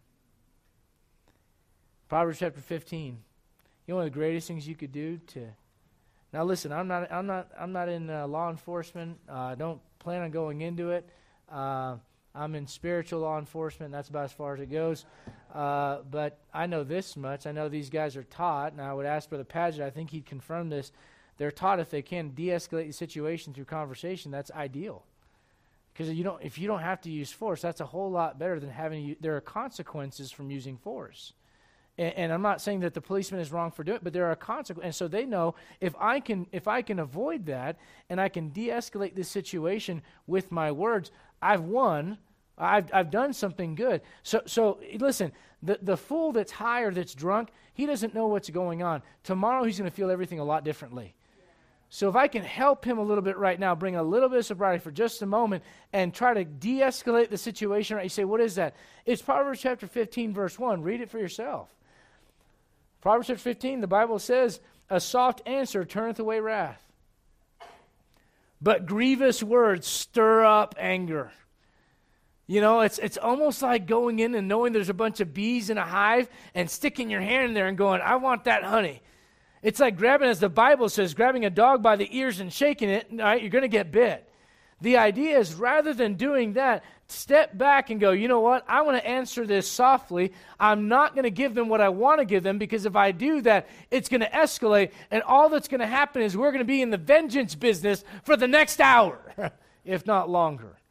Proverbs chapter 15. You know one of the greatest things you could do to. Now listen, I'm not in law enforcement. I don't plan on going into it. I'm in spiritual law enforcement. That's about as far as it goes. But I know this much. I know these guys are taught, and I would ask Brother Padgett, I think he'd confirm this. They're taught if they can de-escalate the situation through conversation, that's ideal. Because if you don't have to use force, that's a whole lot better than having there are consequences from using force. And I'm not saying that the policeman is wrong for doing it, but there are consequences. And so they know if I can avoid that and I can de-escalate this situation with my words, I've won. I've done something good. So listen, the fool that's high or that's drunk, he doesn't know what's going on. Tomorrow he's going to feel everything a lot differently. So if I can help him a little bit right now, bring a little bit of sobriety for just a moment and try to de-escalate the situation, right? You say, what is that? It's Proverbs chapter 15, verse 1. Read it for yourself. Proverbs chapter 15, the Bible says, a soft answer turneth away wrath, but grievous words stir up anger. It's almost like going in and knowing there's a bunch of bees in a hive and sticking your hand in there and going, I want that honey. It's like grabbing, as the Bible says, grabbing a dog by the ears and shaking it, right, you're going to get bit. The idea is rather than doing that, step back and go, you know what, I want to answer this softly. I'm not going to give them what I want to give them, because if I do that, it's going to escalate, and all that's going to happen is we're going to be in the vengeance business for the next hour, if not longer.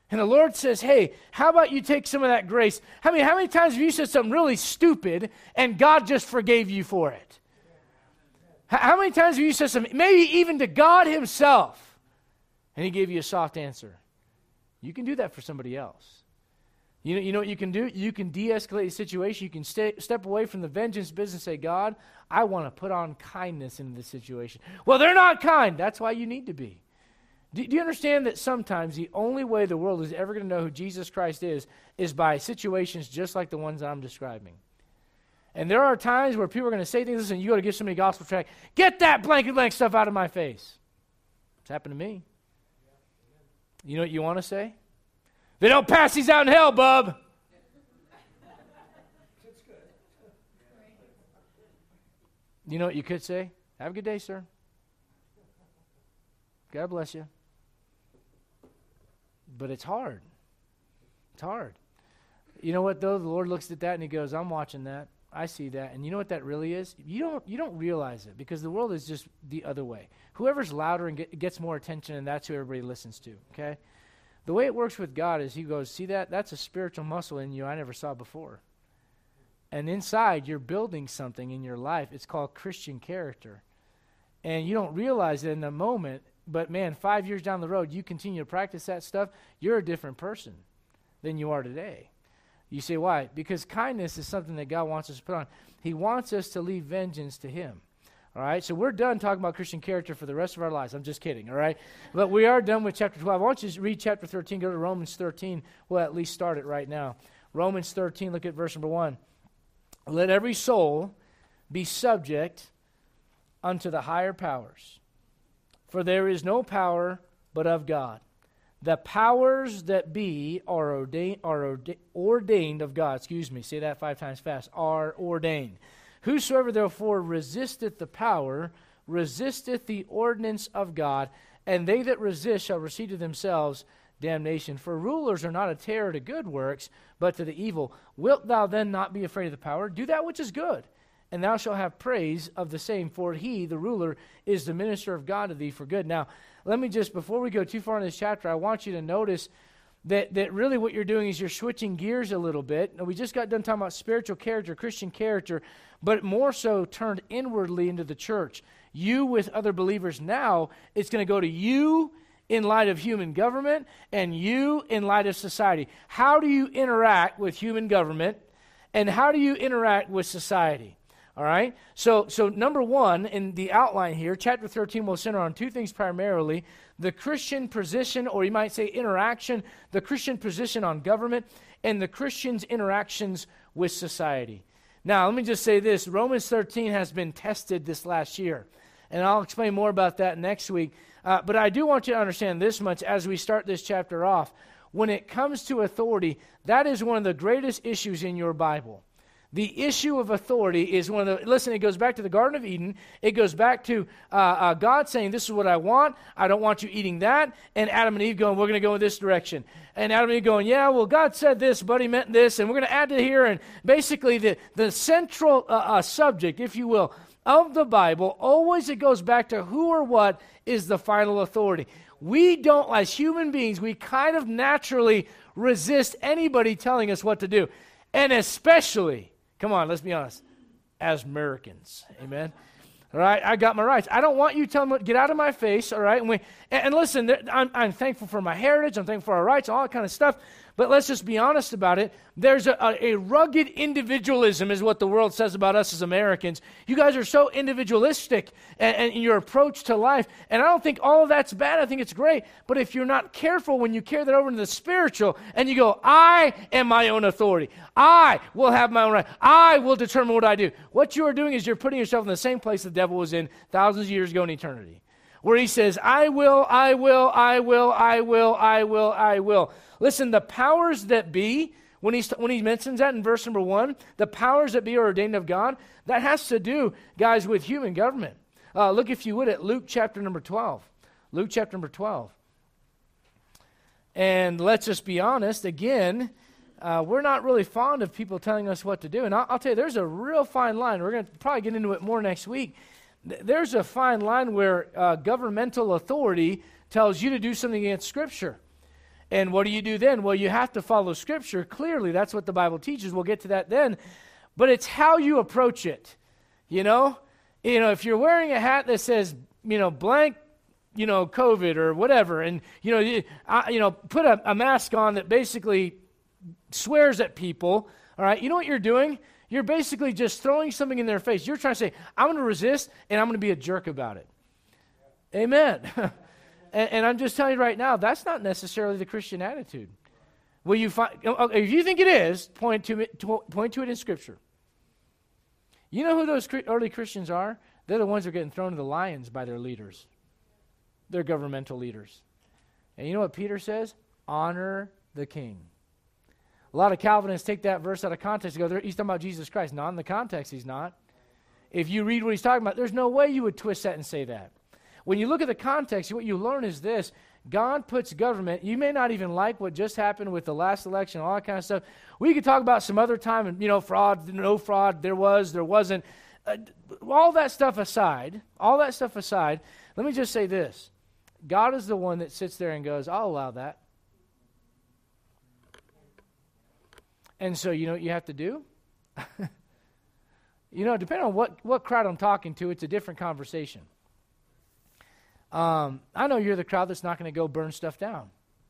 And the Lord says, hey, how about you take some of that grace? How many times have you said something really stupid and God just forgave you for it? How many times have you said something, maybe even to God himself, and he gave you a soft answer? You can do that for somebody else. You know what you can do? You can de-escalate the situation. You can step away from the vengeance business and say, God, I want to put on kindness into this situation. Well, they're not kind. That's why you need to be. Do you understand that sometimes the only way the world is ever going to know who Jesus Christ is by situations just like the ones that I'm describing? And there are times where people are going to say things, listen, you got to give somebody a gospel tract. Get that blank stuff out of my face. It's happened to me. You know what you want to say? They don't pass these out in hell, bub. You know what you could say? Have a good day, sir. God bless you. But it's hard. It's hard. You know what, though? The Lord looks at that and he goes, I'm watching that. I see that. And you know what that really is? You don't realize it because the world is just the other way. Whoever's louder and gets more attention, and that's who everybody listens to, okay? The way it works with God is he goes, see that? That's a spiritual muscle in you I never saw before. And inside, you're building something in your life. It's called Christian character. And you don't realize it in the moment, but man, 5 years down the road, you continue to practice that stuff, you're a different person than you are today. You say, why? Because kindness is something that God wants us to put on. He wants us to leave vengeance to him. All right, so we're done talking about Christian character for the rest of our lives. I'm just kidding, all right? But we are done with chapter 12. I want you to read chapter 13. Go to Romans 13. We'll at least start it right now. Romans 13, look at verse number 1. Let every soul be subject unto the higher powers, for there is no power but of God. The powers that be are ordained of God. Excuse me, say that 5 times fast. Are ordained. Whosoever therefore resisteth the power, resisteth the ordinance of God, and they that resist shall receive to themselves damnation. For rulers are not a terror to good works, but to the evil. Wilt thou then not be afraid of the power? Do that which is good, and thou shalt have praise of the same. For he, the ruler, is the minister of God to thee for good. Now, let me just, before we go too far in this chapter, I want you to notice that really what you're doing is you're switching gears a little bit. Now, we just got done talking about spiritual character, Christian character, but more so turned inwardly into the church. You with other believers now, it's going to go to you in light of human government and you in light of society. How do you interact with human government and how do you interact with society? All right? So number one, in the outline here, chapter 13 will center on 2 things primarily. The Christian position, or you might say interaction, the Christian position on government, and the Christian's interactions with society. Now, let me just say this. Romans 13 has been tested this last year, and I'll explain more about that next week. But I do want you to understand this much as we start this chapter off. When it comes to authority, that is one of the greatest issues in your Bible. The issue of authority is one of the, listen, it goes back to the Garden of Eden. It goes back to God saying, this is what I want. I don't want you eating that. And Adam and Eve going, we're going to go in this direction. And Adam and Eve going, yeah, well, God said this, but he meant this. And we're going to add to here. And basically the central subject, if you will, of the Bible, always it goes back to who or what is the final authority. We don't, as human beings, we kind of naturally resist anybody telling us what to do. And especially, come on, let's be honest, as Americans, amen? All right, I got my rights. I don't want you telling me, get out of my face, all right? And listen, I'm thankful for my heritage. I'm thankful for our rights, all that kind of stuff. But let's just be honest about it. There's a rugged individualism is what the world says about us as Americans. You guys are so individualistic in your approach to life. And I don't think all of that's bad. I think it's great. But if you're not careful when you carry that over into the spiritual and you go, I am my own authority. I will have my own right. I will determine what I do. What you are doing is you're putting yourself in the same place the devil was in thousands of years ago in eternity. Where he says, I will, I will, I will, I will, I will, I will. Listen, the powers that be, when he mentions that in verse number 1, the powers that be are ordained of God, that has to do, guys, with human government. Look, if you would, at Luke chapter number 12. Luke chapter number 12. And let's just be honest, again, we're not really fond of people telling us what to do. And I'll tell you, there's a real fine line. We're going to probably get into it more next week. There's a fine line where governmental authority tells you to do something against Scripture. And what do you do then? Well, you have to follow Scripture. Clearly, that's what the Bible teaches. We'll get to that then. But it's how you approach it, you know? If you're wearing a hat that says, blank, COVID or whatever, and, put a mask on that basically swears at people, all right, you know what you're doing? You're basically just throwing something in their face. You're trying to say, I'm going to resist, and I'm going to be a jerk about it. Amen. and I'm just telling you right now, that's not necessarily the Christian attitude. Will you find? If you think it is, point to it in Scripture. You know who those early Christians are? They're the ones that are getting thrown to the lions by their leaders, their governmental leaders. And you know what Peter says? Honor the king. A lot of Calvinists take that verse out of context and go, he's talking about Jesus Christ. Not in the context, he's not. If you read what he's talking about, there's no way you would twist that and say that. When you look at the context, what you learn is this. God puts government, you may not even like what just happened with the last election, all that kind of stuff. We could talk about some other time, and fraud, no fraud, there was, there wasn't. All that stuff aside, let me just say this. God is the one that sits there and goes, I'll allow that. And so you know what you have to do? Depending on what crowd I'm talking to, it's a different conversation. I know you're the crowd that's not going to go burn stuff down.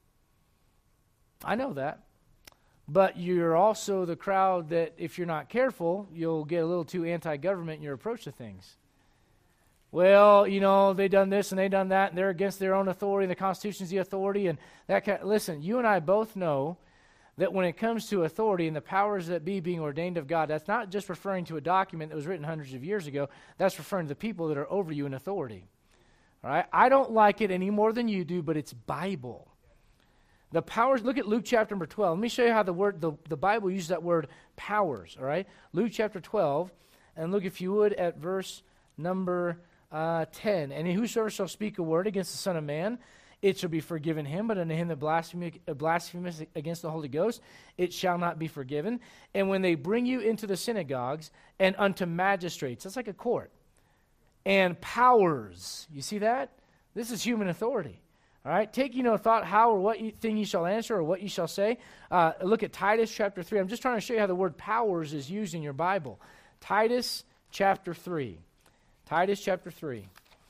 I know that. But you're also the crowd that, if you're not careful, you'll get a little too anti-government in your approach to things. Well, they done this and they done that, and they're against their own authority, and the Constitution's the authority, and that listen, you and I both know that when it comes to authority and the powers that be being ordained of God, that's not just referring to a document that was written hundreds of years ago. That's referring to the people that are over you in authority. All right? I don't like it any more than you do, but it's Bible. The powers, look at Luke chapter number 12. Let me show you how the Bible uses that word powers, all right? Luke chapter 12, and look, if you would, at verse number 10. And whosoever shall speak a word against the Son of Man, it shall be forgiven him, but unto him that blasphemeth against the Holy Ghost, it shall not be forgiven. And when they bring you into the synagogues and unto magistrates, that's like a court, and powers, you see that? This is human authority. All right, take thought how or what thing you shall answer or what you shall say. Look at Titus chapter 3. I'm just trying to show you how the word powers is used in your Bible. Titus chapter 3. Titus chapter 3.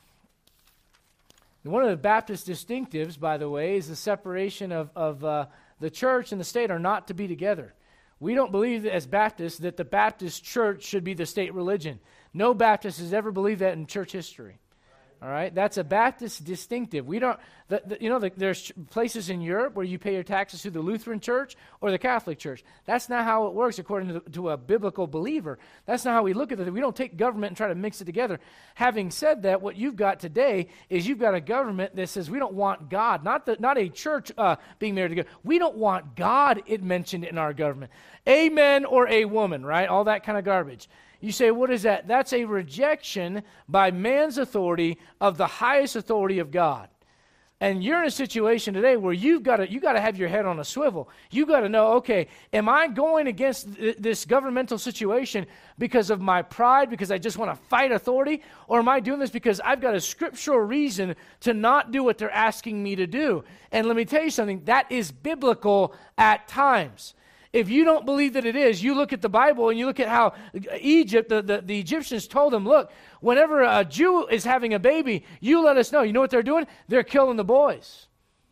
And one of the Baptist distinctives, by the way, is the separation of the church and the state are not to be together. We don't believe as Baptists that the Baptist church should be the state religion. No Baptist has ever believed that in church history. All right, that's a Baptist distinctive. We don't, there's places in Europe where you pay your taxes to the Lutheran Church or the Catholic Church. That's not how it works according to a biblical believer. That's not how we look at it. We don't take government and try to mix it together. Having said that, what you've got today is you've got a government that says we don't want God, not a church being married together. We don't want God mentioned in our government. A man or a woman, right? All that kind of garbage. You say, what is that? That's a rejection by man's authority of the highest authority of God. And you're in a situation today where you got to have your head on a swivel. You got to know, okay, am I going against this governmental situation because of my pride, because I just want to fight authority, or am I doing this because I've got a scriptural reason to not do what they're asking me to do? And let me tell you something, that is biblical at times. If you don't believe that it is, you look at the Bible and you look at how Egypt, the Egyptians told them, look, whenever a Jew is having a baby, you let us know. You know what they're doing? They're killing the boys.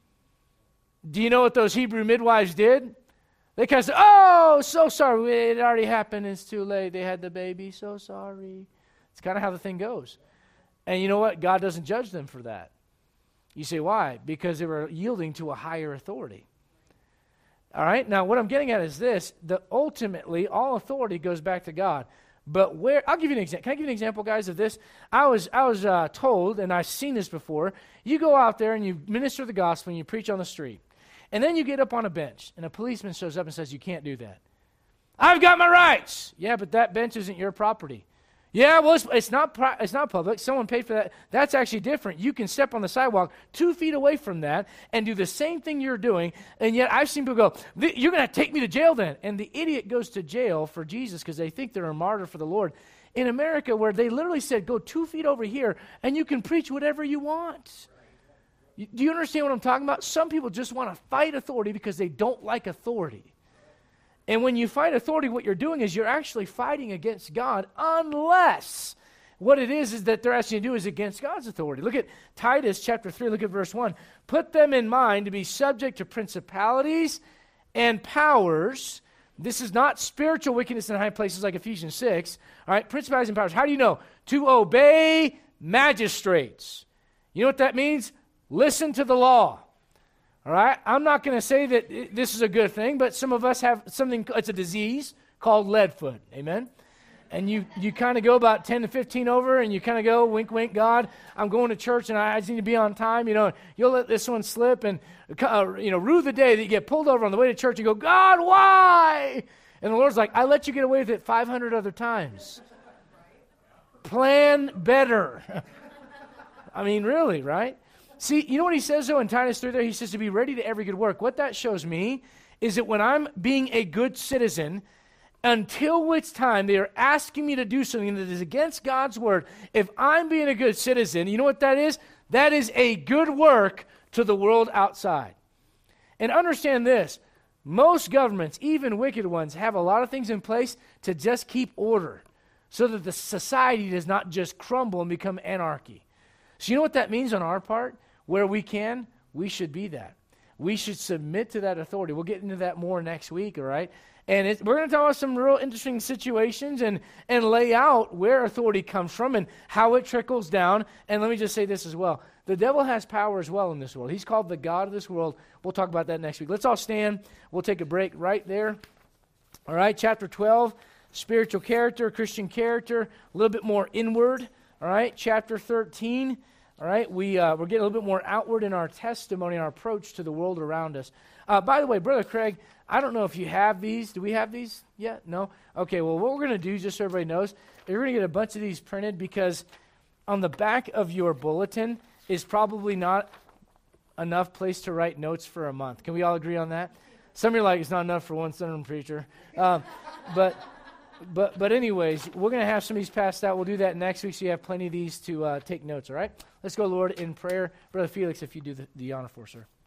Do you know what those Hebrew midwives did? They kind of said, oh, so sorry. It already happened. It's too late. They had the baby. So sorry. It's kind of how the thing goes. And you know what? God doesn't judge them for that. You say, why? Because they were yielding to a higher authority. All right, now what I'm getting at is this, that ultimately all authority goes back to God. But where, I'll give you an example. Can I give you an example, guys, of this? I was told, and I've seen this before, you go out there and you minister the gospel and you preach on the street. And then you get up on a bench and a policeman shows up and says, you can't do that. I've got my rights. Yeah, but that bench isn't your property. Yeah, well, it's not public. Someone paid for that. That's actually different. You can step on the sidewalk 2 feet away from that and do the same thing you're doing, and yet I've seen people go, you're going to take me to jail then. And the idiot goes to jail for Jesus because they think they're a martyr for the Lord. In America, where they literally said, go 2 feet over here, and you can preach whatever you want. Do you understand what I'm talking about? Some people just want to fight authority because they don't like authority. And when you fight authority, what you're doing is you're actually fighting against God, unless what it is that they're asking you to do is against God's authority. Look at Titus chapter 3, look at verse 1. Put them in mind to be subject to principalities and powers. This is not spiritual wickedness in high places like Ephesians 6. All right, principalities and powers. How do you know? To obey magistrates. You know what that means? Listen to the law. All right? I'm not going to say that this is a good thing, but some of us have something, it's a disease called lead foot. Amen? And you kind of go about 10 to 15 over, and you kind of go, wink, wink, God, I'm going to church, and I just need to be on time. You know, you'll let this one slip, and, rue the day that you get pulled over on the way to church, and go, God, why? And the Lord's like, I let you get away with it 500 other times. Plan better. I mean, really, right? See, you know what he says, though, in Titus 3 there? He says to be ready to every good work. What that shows me is that when I'm being a good citizen, until which time they are asking me to do something that is against God's word, if I'm being a good citizen, you know what that is? That is a good work to the world outside. And understand this, most governments, even wicked ones, have a lot of things in place to just keep order so that the society does not just crumble and become anarchy. So you know what that means on our part? Where we can, we should be that. We should submit to that authority. We'll get into that more next week, all right? And we're going to talk about some real interesting situations and lay out where authority comes from and how it trickles down. And let me just say this as well. The devil has power as well in this world. He's called the God of this world. We'll talk about that next week. Let's all stand. We'll take a break right there. All right, chapter 12, spiritual character, Christian character, a little bit more inward. All right, chapter 13. All right, we're getting a little bit more outward in our testimony, our approach to the world around us. By the way, Brother Craig, I don't know if you have these. Do we have these yet? No? Okay, well, what we're going to do, just so everybody knows, you're going to get a bunch of these printed because on the back of your bulletin is probably not enough place to write notes for a month. Can we all agree on that? Some of you are like, it's not enough for one sermon preacher. But anyways, we're going to have some of these passed out. We'll do that next week so you have plenty of these to take notes, all right? Let's go, Lord, in prayer. Brother Felix, if you do the honor for us, sir.